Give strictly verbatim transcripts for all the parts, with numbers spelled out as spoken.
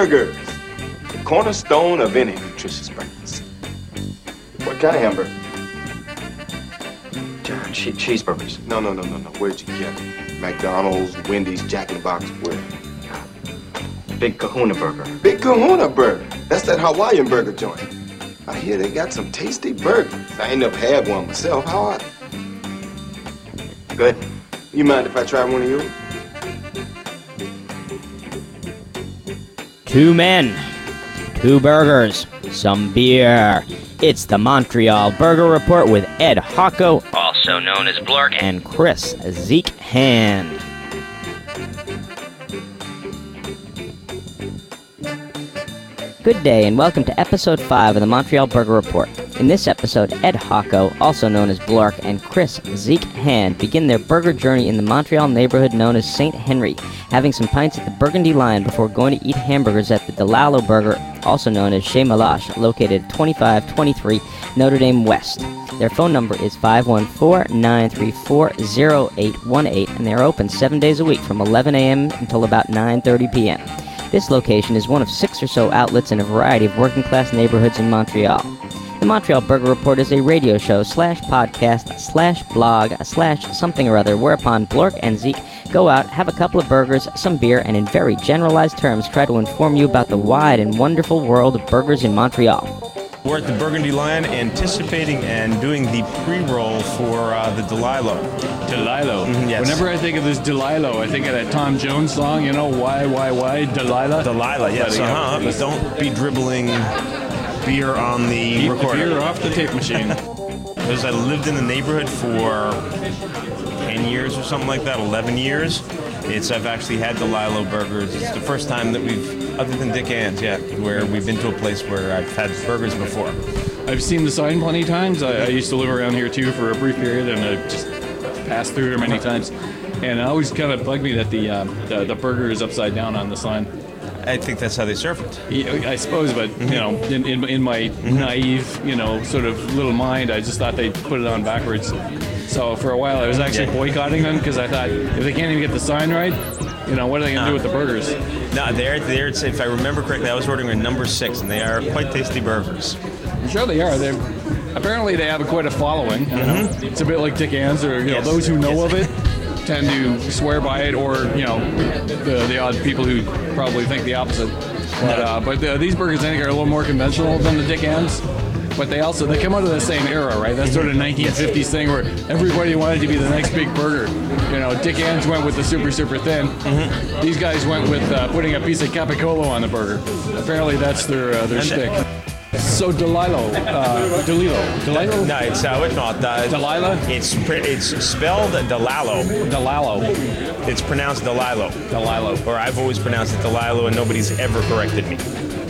Burgers, the cornerstone of any nutritious breakfast. What kind of hamburger? Uh, che- cheeseburgers. No, no, no, no, no. Where'd you get them? McDonald's, Wendy's, Jack in the Box, where? Big Kahuna Burger. Big Kahuna Burger. That's that Hawaiian burger joint. I hear they got some tasty burgers. I ain't never had one myself. How are they? Good. You mind if I try one of yours? Two men, two burgers, some beer. It's the Montreal Burger Report with Ed Hocko, also known as Blurk, and Chris Zeke Hand. Good day and welcome to episode five of the Montreal Burger Report. In this episode, Ed Hocko, also known as Blurk, and Chris Zeke Hand begin their burger journey in the Montreal neighborhood known as Saint Henry, having some pints at the Burgundy Lion before going to eat hamburgers at the Delalo Burger, also known as Chez Malache, located at twenty-five twenty-three Notre Dame West. Their phone number is five one four, nine three four, zero eight one eight, and they are open seven days a week from eleven a.m. until about nine thirty p.m. This location is one of six or so outlets in a variety of working-class neighborhoods in Montreal. The Montreal Burger Report is a radio show slash podcast slash blog slash something or other whereupon Blurk and Zeke go out, have a couple of burgers, some beer, and in very generalized terms try to inform you about the wide and wonderful world of burgers in Montreal. We're at the Burgundy Lion anticipating and doing the pre-roll for uh, the Delilo. Delilo. Mm-hmm, yes. Whenever I think of this Delilo, I think of that Tom Jones song, you know, why, why, why, Delilah? Delilah, yes. But, Uh-huh. yeah. Don't be dribbling beer on the Keep recorder. the beer off the tape machine. Because I lived in the neighborhood for ten years or something like that, eleven years. It's I've actually had Delilo burgers. It's the first time that we've, other than Dick Ann's, yeah, where we've been to a place where I've had burgers before. I've seen the sign plenty of times. I, I used to live around here too for a brief period, and I just passed through there many times. And it always kind of bugged me that the, um, the the burger is upside down on the sign. I think that's how they serve it. Yeah, I suppose, but you know, in, in in my naive, you know, sort of little mind, I just thought they'd put it on backwards. So for a while, I was actually boycotting them because I thought if they can't even get the sign right, you know, what are they going to do with the burgers? No, they're, they're, if I remember correctly, I was ordering a number six, and they are quite tasty burgers. I'm sure they are. They apparently they have quite a following. You know? Mm-hmm. It's a bit like Dick Ann's, or you know, Yes. those who know Yes. of it tend to swear by it, or you know, the, the odd people who probably think the opposite. But uh, but the, these burgers, I think, are a little more conventional than the Dick Ann's. But they also they come out of the same era, right? That sort of nineteen fifties thing where everybody wanted to be the next big burger. You know, Dick Ann's went with the super super thin. Mm-hmm. These guys went with uh, putting a piece of Capicolo on the burger. Apparently, that's their uh, their shtick. So Delilo, uh, Delilo, Delilo. No, it's uh, it's not. Uh, Delilah? It's pr- it's spelled Delalo. Delalo. It's pronounced Delilo. Delilo. Or I've always pronounced it Delilo, and nobody's ever corrected me.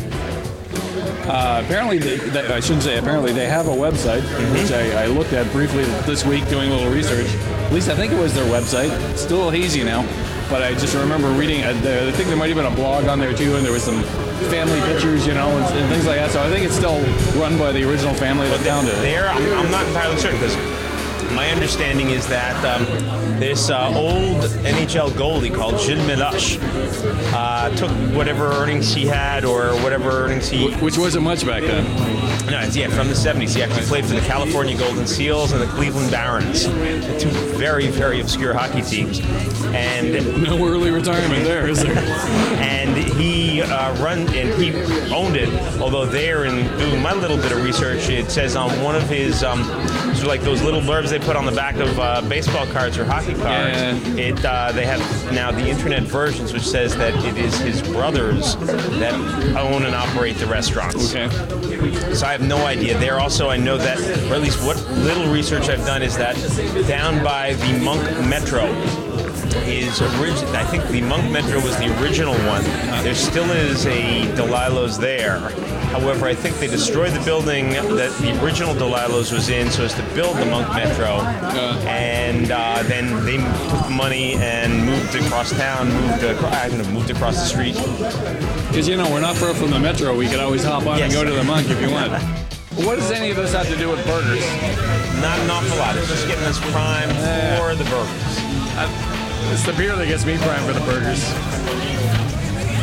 Uh, apparently, they, they, I shouldn't say apparently, they have a website, Mm-hmm. which I, I looked at briefly this week doing a little research. At least I think it was their website. It's still a little hazy now, but I just remember reading, uh, the, I think there might have been a blog on there too, and there was some family pictures, you know, and, and things like that. So I think it's still run by the original family that founded it. There, I'm, I'm not entirely certain, because my understanding is that um, this uh, old N H L goalie called Gilles Meloche uh, took whatever earnings he had, or whatever earnings he... Which wasn't much back then. No, it's, yeah, from the seventies. He actually played for the California Golden Seals and the Cleveland Barons, two very, very obscure hockey teams. And No early retirement there, is there? and he uh, run and he owned it. Although there, in doing my little bit of research, it says on one of his um, sort of like those little blurbs they put on the back of uh, baseball cards or hockey cards. Yeah. It uh, they have now the internet versions, which says that it is his brothers that own and operate the restaurants. Okay. So I have no idea. There also, I know that, or at least what little research I've done, is that down by the Monk Metro is original. I think the Monk Metro was the original one. There still is a Delilo's there. However, I think they destroyed the building that the original Delilo's was in so as to build the Monk Metro. And uh, then they took the money and moved across town, moved, acro- I don't know, moved across the street. Because, you know, we're not far from the Metro. We could always hop on Yes. and go to the Monk if you want. What does any of this have to do with burgers? Not an awful lot. It's just getting us prime for the burgers. I, it's the beer that gets me primed for the burgers.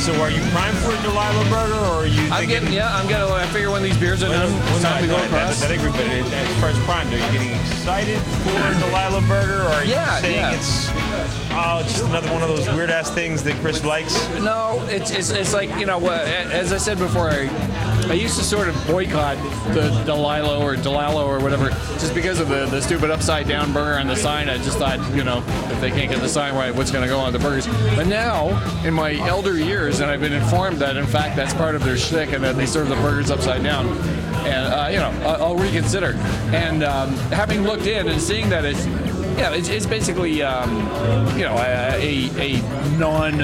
So are you primed for a Delilah burger, or are you? I'm thinking, getting, yeah, I'm getting. I figure when these beers are done, Well, it's no, time to no, go I- across. I, I agree, but it, as far as primed, are you getting excited for a Delilah burger, or are you Yeah, saying yeah. it's oh, it's just another one of those weird ass things that Chris likes? No, it's, it's it's like, you know, uh, as I said before, I, I used to sort of boycott the Delilah or Delilah or whatever, just because of the, the stupid upside down burger on the sign. I just thought, you know, if they can't get the sign right, what's going to go on the burgers? But now, in my elder years, and I've been informed that in fact that's part of their shtick, and that they serve the burgers upside down, and uh, you know, I'll, I'll reconsider. And um, having looked in and seeing that it's, yeah, it's, it's basically, um, you know, a, a, a non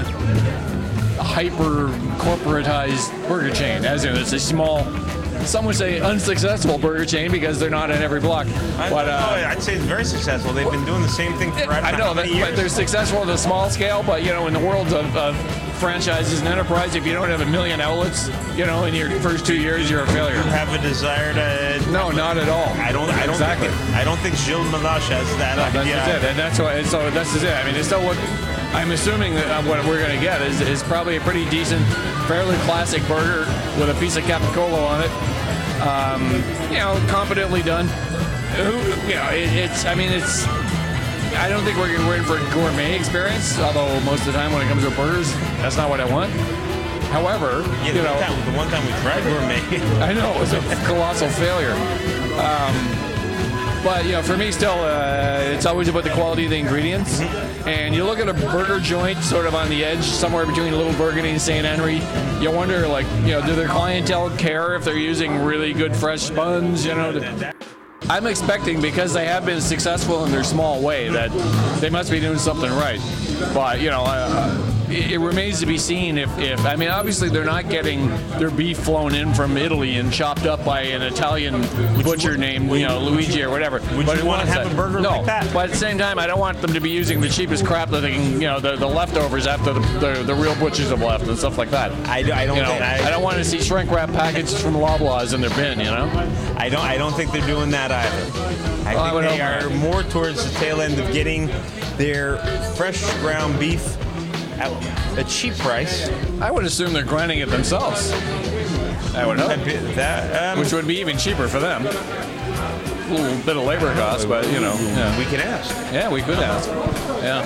hyper corporatized burger chain, as in it's a small, some would say unsuccessful burger chain because they're not in every block. I, But no, uh, I'd say it's very successful. They've been doing the same thing for I, I don't know how that, many years. but they're successful on a small scale. But you know, in the world of, of franchises and enterprise, if you don't have a million outlets, you know, in your first two years, you're a failure. You have a desire to. No, not at all. I don't. I don't exactly. Think, I don't think Gilles Meloche has that No, that's idea. just it, and that's why. And so that's just it. I mean, it's still what I'm assuming that uh, what we're going to get is, is probably a pretty decent, fairly classic burger with a piece of Capicolo on it. Um, you know, competently done. Who, you know, it, it's. I mean, it's. I don't think we're we're in for a gourmet experience. Although most of the time when it comes to burgers, that's not what I want. However, Yeah, you the, know, one time, the one time we tried gourmet. I know it was a colossal failure. Um, but you know, for me, still, uh, it's always about the quality of the ingredients. Mm-hmm. And you look at a burger joint, sort of on the edge, somewhere between Little Burgundy and Saint Henry. You wonder, like, you know, do their clientele care if they're using really good fresh buns? You know. I'm expecting, because they have been successful in their small way, that they must be doing something right. But, you know, uh, it, it remains to be seen if, if, I mean, obviously they're not getting their beef flown in from Italy and chopped up by an Italian butcher named, you know, Luigi or whatever. Would But you it want to wants have that. a burger no, like that? but at the same time, I don't want them to be using the cheapest crap that they can, you know, the, the leftovers after the, the, the real butchers have left and stuff like that. I, do- I don't You know, think I, I, don't want to see shrink wrap packages from Loblaws in their bin, you know? I don't. I don't think they're doing that either. I Well, I think would they hope are not. more towards the tail end of getting their fresh ground beef at a cheap price. I would assume they're grinding it themselves. I would hope. That, bi- that, um, Which would be even cheaper for them. A little bit of labor cost, but you know. Yeah, we can ask. yeah we could ask. Yeah.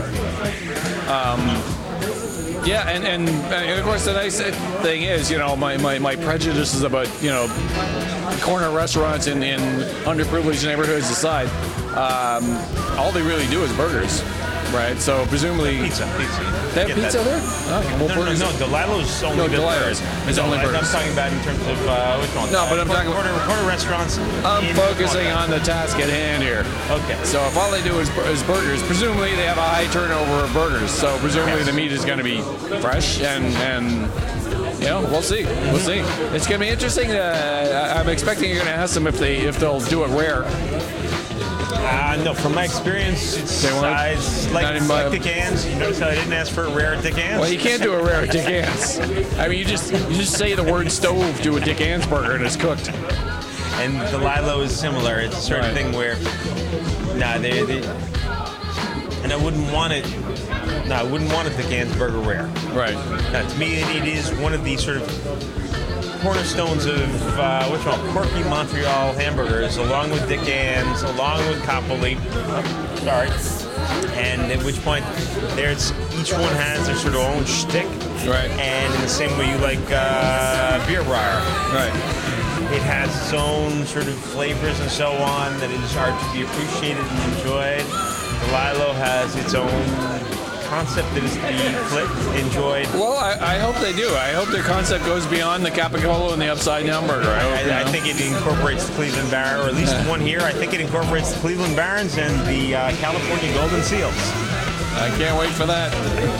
Um, yeah, and, and, and of course the nice thing is, you know, my, my, my prejudices about, you know, corner restaurants in, in underprivileged neighborhoods aside, um, all they really do is burgers, right? So presumably... Pizza, pizza. They have Get pizza that. there? Oh, well, No, no, burgers- no, Delilah's only No, the Delilah's. third. It's No, only I- I'm burgers. talking about in terms of uh, which one? No, but I'm Uh, talking- corner, corner restaurants. I'm in- focusing on the task at hand here. Okay. So if all they do is, is burgers, presumably they have a high turnover of burgers. So presumably Yes. the meat is going to be fresh, and and you know, we'll see, we'll see. It's going to be interesting. Uh, I'm expecting you're going to ask them if they if they'll do it rare. Uh, no, from my experience, it's, They won't? uh, it's like, Not it's in like my- the cans. You notice how I didn't ask for a rare Dick Ann's? Well, you can't do a rare Dick Ann's. I mean, you just you just say the word stove to a Dick Ann's burger and it's cooked. And Delilah is similar. It's a certain Right. thing where, nah, they, they, and I wouldn't want it. No, I wouldn't want a Dick Ann's burger rare. Right. Now, to me, it, it is one of the sort of cornerstones of uh, which one? Quirky Montreal hamburgers, along with Dick Ann's, along with Copley. Oh, sorry. And at which point, there's each one has their sort of own shtick. Right. And in the same way you like uh, Beer Briar. Right. It has its own sort of flavors and so on that is hard to be appreciated and enjoyed. Delilah has its own concept that is to be flipped, enjoyed. Well, I, I hope they do. I hope their concept goes beyond the Capicolo and the upside down burger. I, hope, you I, I know. think it incorporates the Cleveland Baron, or at least one here. I think it incorporates the Cleveland Barons and the uh, California Golden Seals. I can't wait for that.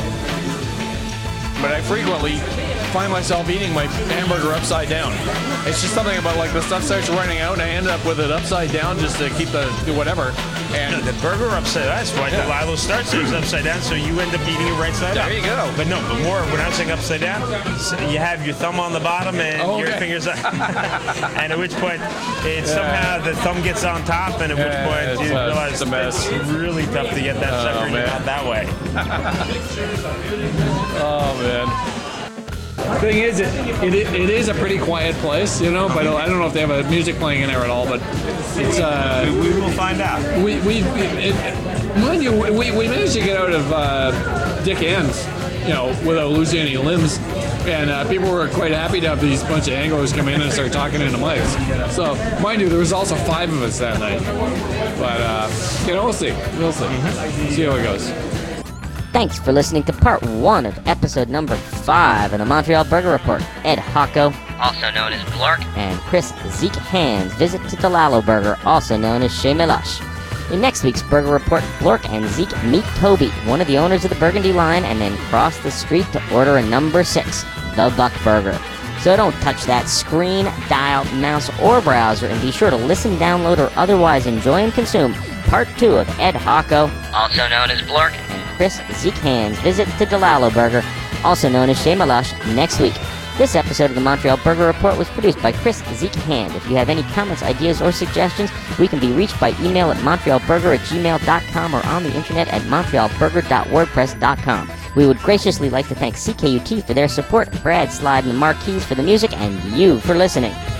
But I frequently find myself eating my hamburger upside down. It's just something about, like, the stuff starts running out and I end up with it upside down just to keep the do whatever. And The burger upside down. That's why Yeah. Delilah starts it upside down, so you end up eating it right side up. There you go. But no, but more when I'm saying upside down, so you have your thumb on the bottom and Oh, your okay. fingers up. And at which point, it somehow the thumb gets on top, and at Yeah, which point it's, you uh, realize it's a mess. it's really tough to get that Oh, sucker in your man. mouth that way. oh man. thing is, it, it it is a pretty quiet place, you know. But I don't know if they have a music playing in there at all. But it's uh, We, we will find out. we we it, mind you, we, we managed to get out of uh, Dick Ann's, you know, without losing any limbs. And uh, people were quite happy to have these bunch of anglers come in and start talking into mics. So, mind you, there was also five of us that night. But, uh, you know, we'll see. We'll see. Mm-hmm. See how it goes. Thanks for listening to part one of episode number five of the Montreal Burger Report. Ed Hocko, also known as Blork, and Chris Zeke Hands visit to Delalo Burger, also known as Chez Meloche. In next week's Burger Report, Blork and Zeke meet Toby, one of the owners of the Burgundy line, and then cross the street to order a number six, the Buck Burger. So don't touch that screen, dial, mouse, or browser, and be sure to listen, download, or otherwise enjoy and consume part two of Ed Hocko, also known as Blork, and Chris Zeke Hands visit to Delalo Burger, also known as Chez Meloche, next week. This episode of the Montreal Burger Report was produced by Chris Zeke Hand. If you have any comments, ideas, or suggestions, we can be reached by email at montrealburger at gmail dot com or on the internet at montrealburger dot wordpress dot com. We would graciously like to thank C K U T for their support, Brad Slide and Mark Keys for the music, and you for listening.